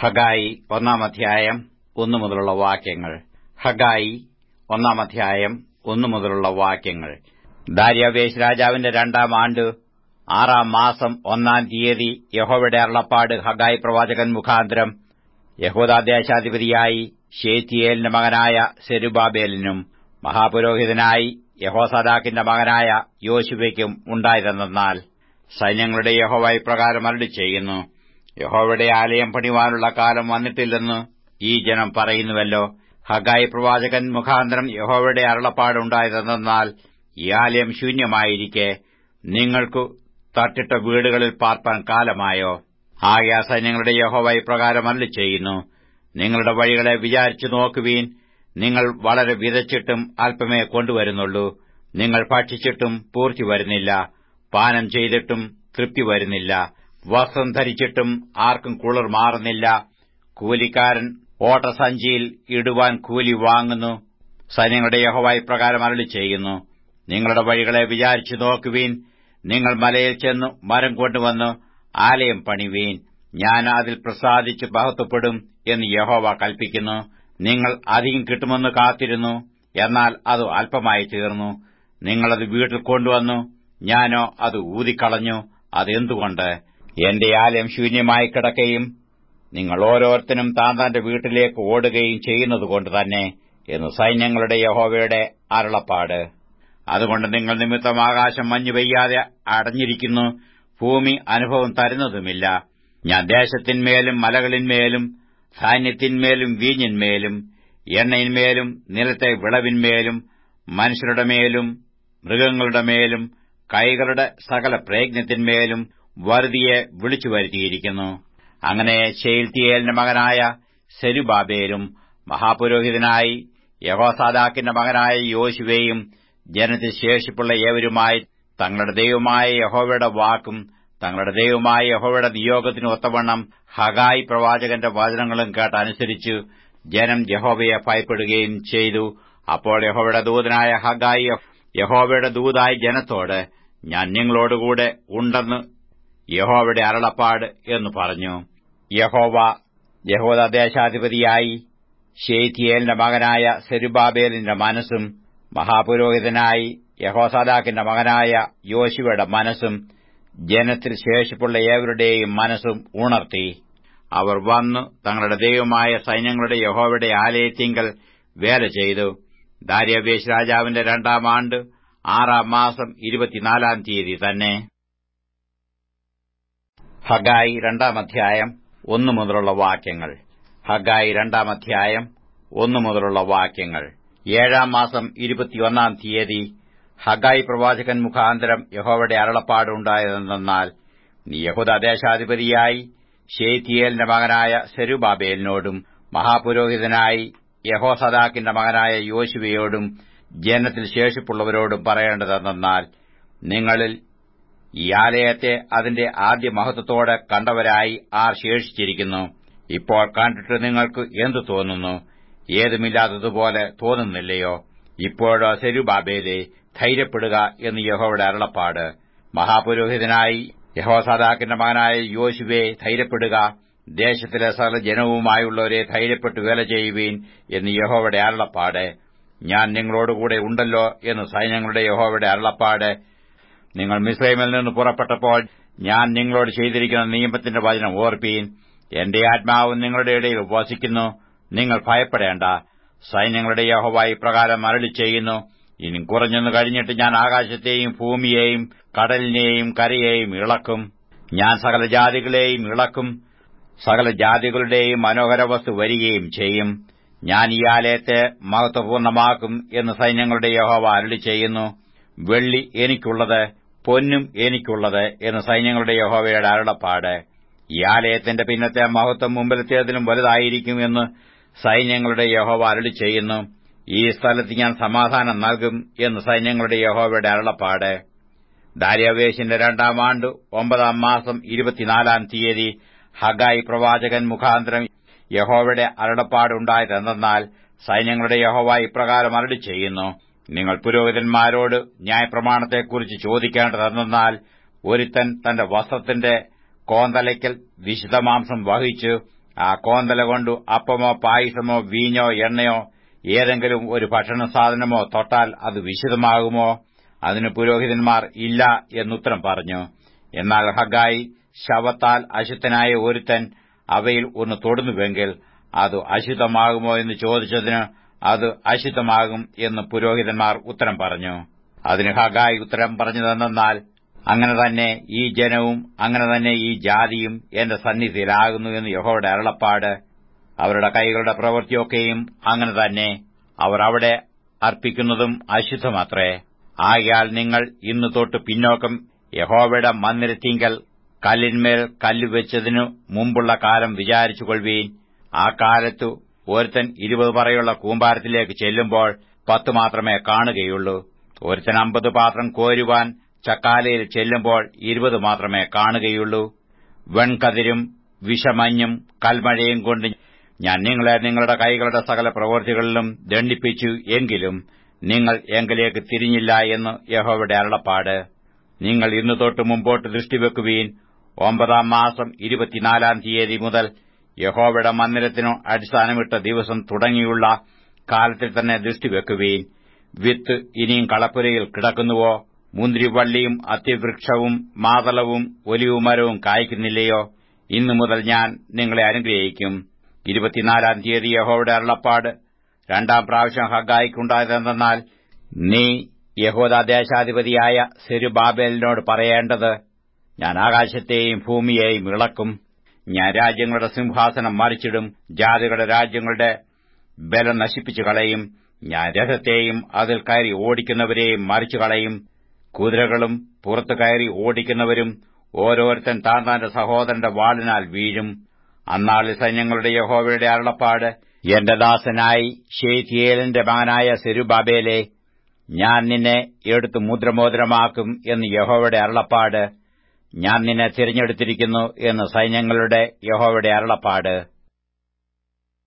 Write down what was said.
ഹഗായി 1-ാം അധ്യായം 1 മുതലുള്ള വാക്യങ്ങൾ. ഹഗായി 1-ാം അധ്യായം 1 മുതലുള്ള വാക്യങ്ങൾ. ദാര്യാവേശ് രാജാവിന്റെ 2-ാം ആണ്ട് 6-ാം മാസം 1-ാം തീയതി യഹോവയുടെ അരുളപ്പാട് ഹഗായി പ്രവാചകൻ മുഖാന്തരം യഹൂദാദേശാധിപതിയായി ശെയല്ത്തീയേലിന്റെ മകനായ സെരുബ്ബാബേലിനും മഹാപുരോഹിതനായി യഹോസാദാക്കിന്റെ മകനായ യോശുവയ്ക്കും ഉണ്ടായതെന്നാൽ, സൈന്യങ്ങളുടെ യഹോവ ഇപ്രകാരം അരുളിച്ചെയ്യുന്നു: യഹോവയുടെ ആലയം പണിവാനുള്ള കാലം വന്നിട്ടില്ലെന്ന് ഈ ജനം പറയുന്നുവല്ലോ. ഹഗായി പ്രവാചകൻ മുഖാന്തരം യഹോവയുടെ അരുളപ്പാടുണ്ടായതെന്നാൽ, ഈ ആലയം ശൂന്യമായിരിക്കെ നിങ്ങൾക്കു തട്ടിട്ട വീടുകളിൽ പാർപ്പാൻ കാലമായോ? ആകയാൽ സൈന്യങ്ങളുടെ യഹോവ ഇപ്രകാരം അരുളിച്ചെയ്യുന്നു: നിങ്ങളുടെ വഴികളെ വിചാരിച്ചു നോക്കുവീൻ. നിങ്ങൾ വളരെ വിതച്ചിട്ടും അല്പമേ കൊണ്ടുവരുന്നുള്ളൂ. നിങ്ങൾ ഭക്ഷിച്ചിട്ടും പൂർത്തി വരുന്നില്ല. പാനം ചെയ്തിട്ടും തൃപ്തി വരുന്നില്ല. വസ്ത്രം ധരിച്ചിട്ടും ആർക്കും കുളിർ മാറുന്നില്ല. കൂലിക്കാരൻ ഓട്ടസഞ്ചിയിൽ ഇടുവാൻ കൂലി വാങ്ങുന്നു. സൈന്യങ്ങളുടെ യഹോവ ഇപ്രകാരം അരുളിച്ചെയ്യുന്നു: നിങ്ങളുടെ വഴികളെ വിചാരിച്ചു നോക്കുവീൻ. നിങ്ങൾ മലയിൽ ചെന്നു മരം കൊണ്ടുവന്ന് ആലയം പണിവീൻ. ഞാൻ അതിൽ പ്രസാദിച്ച് മഹത്വപ്പെടും എന്ന് യഹോവ കൽപ്പിക്കുന്നു. നിങ്ങൾ അധികം കിട്ടുമെന്ന് കാത്തിരുന്നു, എന്നാൽ അത് അല്പമായി തീർന്നു. നിങ്ങളത് വീട്ടിൽ കൊണ്ടുവന്നു, ഞാനോ അത് ഊതിക്കളഞ്ഞു. അതെന്തുകൊണ്ട്? എന്റെ ആലയം ശൂന്യമായി കിടക്കുകയും നിങ്ങൾ ഓരോരുത്തരും താന്താന്റെ വീട്ടിലേക്ക് ഓടുകയും ചെയ്യുന്നതുകൊണ്ട് തന്നെ എന്ന് സൈന്യങ്ങളുടെ യഹോവയുടെ അരുളപ്പാട്. അതുകൊണ്ട് നിങ്ങൾ നിമിത്തം ആകാശം മഞ്ഞു പെയ്യാതെ അടഞ്ഞിരിക്കുന്നു, ഭൂമി അനുഭവം തരുന്നതുമില്ല. ഞാൻ ദേശത്തിന്മേലും മലകളിന്മേലും ധാന്യത്തിന്മേലും വീഞ്ഞിന്മേലും എണ്ണയിന്മേലും നിലത്തെ വിളവിന്മേലും മനുഷ്യരുടെ മേലും മൃഗങ്ങളുടെ മേലും കൈകളുടെ സകല പ്രയത്നത്തിന്മേലും വറുതിയെ വിളിച്ചു വരുത്തിയിരിക്കുന്നു. അങ്ങനെ ശെയല്ത്തീയേലിന്റെ മകനായ സെരുബ്ബാബേലും മഹാപുരോഹിതനായി യഹോസാദാക്കിന്റെ മകനായ യോശുവയും ജനത്തിൽ ശേഷിപ്പുള്ള ഏവരുമായി തങ്ങളുടെ ദൈവമായ യഹോവയുടെ വാക്കും തങ്ങളുടെ ദൈവമായ യഹോവയുടെ നിയോഗത്തിനു ഒത്തവണ്ണം ഹഗായി പ്രവാചകന്റെ വചനങ്ങളും കേട്ടനുസരിച്ചു ജനം യഹോവയെ ഭയപ്പെടുകയും ചെയ്തു. അപ്പോൾ യഹോവയുടെ ദൂതനായ ഹഗായി യഹോവയുടെ ദൂതായി ജനത്തോട്, ഞാൻ നിങ്ങളോടുകൂടെ ഉണ്ടെന്ന് യഹോവയുടെ അരുളപ്പാട് എന്ന് പറഞ്ഞു. യഹോവ യഹൂദാദേശാധിപതിയായി ശെയല്ത്തീയേലിന്റെ മകനായ സെരുബ്ബാബേലിന്റെ മനസ്സും മഹാപുരോഹിതനായി യഹോസാദാക്കിന്റെ മകനായ യോശുവയുടെ മനസ്സും ജനത്തിൽ ശേഷിപ്പുള്ള ഏവരുടെയും മനസ്സും ഉണർത്തി. അവർ വന്നു തങ്ങളുടെ ദൈവമായ സൈന്യങ്ങളുടെ യഹോവയുടെ ആലയത്തിങ്കൽ വേല ചെയ്തു. ദാര്യാവേശ് രാജാവിന്റെ 2-ാം ആണ്ട് 6-ാം മാസം 24-ാം തീയതി തന്നെ. ഹഗായി 2-ാം അധ്യായം 1 മുതലുള്ള വാക്യങ്ങൾ. ഹഗായി 2-ാം അധ്യായം 1 മുതലുള്ള വാക്യങ്ങൾ. 7-ാം മാസം 21-ാം തീയതി ഹഗായി പ്രവാചകൻ മുഖാന്തരം യഹോവയുടെ അരുളപ്പാടുണ്ടായതെന്നാൽ, നീ യഹൂദാദേശാധിപതിയായി ശെയല്ത്തീയേലിന്റെ മകനായ സെരുബ്ബാബേലിനോടും മഹാപുരോഹിതനായി യഹോസാദാക്കിന്റെ മകനായ യോശുവയോടും ജനത്തിൽ ശേഷിപ്പുള്ളവരോടും പറയേണ്ടതെന്നാൽ, നിങ്ങളിൽ ഈ ആലയത്തെ അതിന്റെ ആദ്യ മഹത്വത്തോടെ കണ്ടവരായി ആർ ശേഷിച്ചിരിക്കുന്നു? ഇപ്പോൾ കണ്ടിട്ട് നിങ്ങൾക്ക് എന്തു തോന്നുന്നു? ഏതുമില്ലാത്തതുപോലെ തോന്നുന്നില്ലയോ? ഇപ്പോഴോ സെരുബ്ബാബേലേ, ധൈര്യപ്പെടുക എന്ന് യഹോവയുടെ അരുളപ്പാട്. മഹാപുരോഹിതനായി യഹോസാദാക്കിന്റെ മകനായ യോശുവേ, ധൈര്യപ്പെടുക. ദേശത്തിലെ സകല ജനവുമായുള്ളവരെ ധൈര്യപ്പെട്ടു വേല ചെയ്യുവീൻ എന്ന് യഹോവയുടെ അരുളപ്പാട്. ഞാൻ നിങ്ങളോടുകൂടെ ഉണ്ടല്ലോ എന്ന് സൈന്യങ്ങളുടെ യഹോവയുടെ അരുളപ്പാട്. നിങ്ങൾ മിസ്രയീമിൽ നിന്ന് പുറപ്പെട്ടപ്പോൾ ഞാൻ നിങ്ങളോട് ചെയ്തിരിക്കുന്ന നിയമത്തിന്റെ വചനം ഓർപ്പീൻ. എന്റെ ആത്മാവ് നിങ്ങളുടെ ഇടയിൽ വസിക്കുന്നു. നിങ്ങൾ ഭയപ്പെടേണ്ട. സൈന്യങ്ങളുടെ യഹോവ ഇപ്രകാരം അരുളിച്ചെയ്യുന്നു: ഇനി കുറഞ്ഞൊന്നു കഴിഞ്ഞിട്ട് ഞാൻ ആകാശത്തെയും ഭൂമിയെയും കടലിനെയും കരയെയും ഇളക്കും. ഞാൻ സകല ജാതികളെയും ഇളക്കും. സകല ജാതികളുടെയും മനോഹര വസ്തു വരികയും ചെയ്യും. ഞാൻ ഈ ആലയത്തെ മഹത്വപൂർണ്ണമാക്കും എന്ന് സൈന്യങ്ങളുടെ യഹോവ അരുളിച്ചെയ്യുന്നു. വെള്ളി എനിക്കുള്ളത്, പൊന്നും എനിക്കുള്ളത് എന്ന് സൈന്യങ്ങളുടെ യഹോവയുടെ അരുളപ്പാട്. ഈ ആലയത്തിന്റെ പിന്നത്തെ മഹത്വം മുമ്പിലത്തേതിലും വലുതായിരിക്കും എന്ന് സൈന്യങ്ങളുടെ യഹോവ അരുളിച്ചെയ്യുന്നു. ഈ സ്ഥലത്ത് ഞാൻ സമാധാനം നൽകും എന്ന് സൈന്യങ്ങളുടെ യഹോവയുടെ അരുളപ്പാട്. ദാര്യാവേശിന്റെ 2-ാം ആണ്ട് 9-ാം മാസം 24-ാം തീയതി ഹഗായി പ്രവാചകൻ മുഖാന്തരം യഹോവയുടെ അരുളപ്പാടുണ്ടായതെന്നാൽ, സൈന്യങ്ങളുടെ യഹോവ ഇപ്രകാരം അരുളിച്ചെയ്യുന്നു: നിങ്ങൾ പുരോഹിതന്മാരോട് ന്യായപ്രമാണത്തെക്കുറിച്ച് ചോദിക്കേണ്ടതെന്നാൽ, ഒരുത്തൻ തന്റെ വസ്ത്രത്തിന്റെ കോന്തലയ്ക്കൽ വിശുദ്ധമാംസം വഹിച്ചു ആ കോന്തല കൊണ്ടു അപ്പമോ പായസമോ വീഞ്ഞോ എണ്ണയോ ഏതെങ്കിലും ഒരു ഭക്ഷണസാധനമോ തൊട്ടാൽ അത് വിശുദ്ധമാകുമോ? അതിന് പുരോഹിതന്മാർ ഇല്ല എന്നുത്തരം പറഞ്ഞു. എന്നാൽ ഹഗ്ഗായി, ശവത്താൽ അശുദ്ധനായ ഒരുത്തൻ അവയിൽ ഒന്ന് തൊടുന്നുവെങ്കിൽ അത് അശുദ്ധമാകുമോ എന്ന് ചോദിച്ചതിന് അത് അശുദ്ധമാകും എന്ന് പുരോഹിതന്മാർ ഉത്തരം പറഞ്ഞു. അതിന് ഹഗ്ഗായി ഉത്തരം പറഞ്ഞതെന്നാൽ, അങ്ങനെ തന്നെ ഈ ജനവും അങ്ങനെ തന്നെ ഈ ജാതിയും എന്റെ സന്നിധിയിലാകുന്നു എന്ന് യഹോവയുടെ അരുളപ്പാട്. അവരുടെ കൈകളുടെ പ്രവൃത്തിയൊക്കെയും അങ്ങനെ തന്നെ. അവർ അവിടെ അർപ്പിക്കുന്നതും അശുദ്ധമത്രേ. ആകയാൽ നിങ്ങൾ ഇന്നു തൊട്ട് പിന്നോക്കം യഹോവയുടെ മന്ദിരത്തിങ്കൽ കല്ലിന്മേൽ കല്ലുവെച്ചതിനു മുമ്പുള്ള കാലം വിചാരിച്ചുകൊള്ളുവീൻ. ആ കാലത്തു ഒരുത്തൻ 20 പറയുള്ള കൂമ്പാരത്തിലേക്ക് ചെല്ലുമ്പോൾ 10 മാത്രമേ കാണുകയുള്ളൂ. ഒരുത്തൻ 50 പാത്രം കോരുവാൻ ചക്കാലയിൽ ചെല്ലുമ്പോൾ 20 മാത്രമേ കാണുകയുള്ളൂ. വെൺകതിരും വിഷമഞ്ഞും കൽമഴയും കൊണ്ട് ഞാൻ നിങ്ങളെ നിങ്ങളുടെ കൈകളുടെ സകല പ്രവൃത്തികളിലും ദണ്ഡിപ്പിച്ചു, എങ്കിലും നിങ്ങൾ എങ്കിലേക്ക് തിരിഞ്ഞില്ല എന്ന് യഹോവയുടെ അരുളപ്പാട്. നിങ്ങൾ ഇന്നു തൊട്ട് മുമ്പോട്ട് ദൃഷ്ടിവെക്കുവീൻ. 9-ാം മാസം 24-ാം തീയതി മുതൽ യഹോവയുടെ മന്ദിരത്തിനു അടിസ്ഥാനമിട്ട ദിവസം തുടങ്ങിയുള്ള കാലത്തിൽ തന്നെ ദൃഷ്ടിവെക്കുവീൻ. വിത്ത് ഇനിയും കളപ്പുരയിൽ കിടക്കുന്നുവോ? മുന്തിരിവള്ളിയും അത്തിവൃക്ഷവും മാതളവും ഒലിവുമരവും കായ്ക്കുന്നില്ലയോ? ഇന്നു മുതൽ ഞാൻ നിങ്ങളെ അനുഗ്രഹിക്കും. 24-ാം തീയതി യഹോവയുടെ അരുളപ്പാട് 2-ാം പ്രാവശ്യം ഹഗ്ഗായിക്കുണ്ടായതെന്നാൽ, നീ യഹൂദാദേശാധിപതിയായ സെരുബ്ബാബേലിനോട് പറയേണ്ടത്, ഞാൻ ആകാശത്തെയും ഭൂമിയെയും ഇളക്കും. ഞാൻ രാജ്യങ്ങളുടെ സിംഹാസനം മറിച്ചിടും. ജാതികളുടെ രാജ്യങ്ങളുടെ ബലം നശിപ്പിച്ചു കളയും. ഞാൻ രഥത്തെയും അതിൽ കയറി ഓടിക്കുന്നവരെയും മറിച്ചു കളയും. കുതിരകളും പുറത്തു കയറി ഓടിക്കുന്നവരും ഓരോരുത്തൻ താന്താന്റെ സഹോദരന്റെ വാളിനാൽ വീഴും. അന്നാളിൽ സൈന്യങ്ങളുടെ യഹോവയുടെ അരുളപ്പാട്, എന്റെ ദാസനായി ശെയല്തീയേലിന്റെ മകനായ സെരുബ്ബാബേലേ, ഞാൻ നിന്നെ എടുത്തു മുദ്രമോതിരമാക്കും എന്ന് യഹോവയുടെ അരുളപ്പാട്. ഞാൻ നിന്നെ തിരഞ്ഞെടുത്തിരിക്കുന്നു എന്ന് സൈന്യങ്ങളുടെ യഹോവയുടെ അരുളപ്പാട്.